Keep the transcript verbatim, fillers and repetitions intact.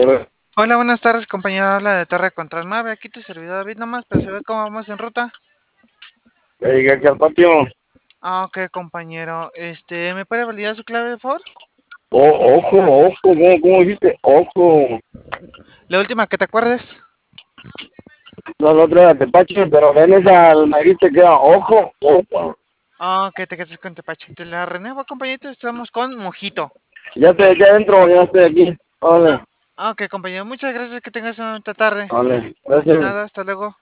Hola, buenas tardes, compañero. Habla de Torre Control Mave. Aquí tu servidor David nomás, pero se ve cómo vamos en ruta. Ya llegué aquí al patio. Ah, ok, compañero. Este, ¿me puede validar su clave, por favor? Oh, ojo, ojo, ¿cómo, cómo dijiste? Ojo. La última que te acuerdes. No, no trae a Tepache, pero ven esa, me dijiste que era ojo, ojo. Ah, ok, te quedas con Tepache. Te la renuevo, compañerito. Estamos con Mojito. Ya estoy aquí adentro, ya estoy aquí. Ah, Vale, ah, ok, compañero. Muchas gracias. Que tengas una bonita tarde. vale, De gracias. nada, hasta luego.